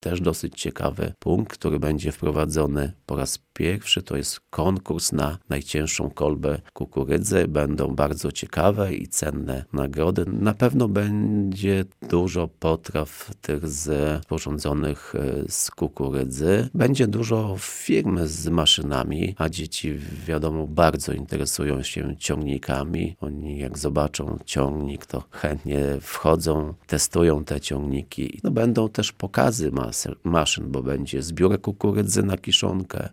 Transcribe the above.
też dosyć ciekawy punkt, który będzie wprowadzony po raz pierwszy. To jest konkurs na najcięższą kolbę kukurydzy. Będą bardzo ciekawe i cenne nagrody. Na pewno będzie dużo potraw tych sporządzonych z kukurydzy. Będzie dużo firm z maszynami, a dzieci wiadomo bardzo interesują się ciągnikami. Oni jak zobaczą ciągnik, to chętnie wchodzą, testują te ciągniki. Będą też pokazy maszyn, bo będzie zbiórek kukurydzy na kiszonkę,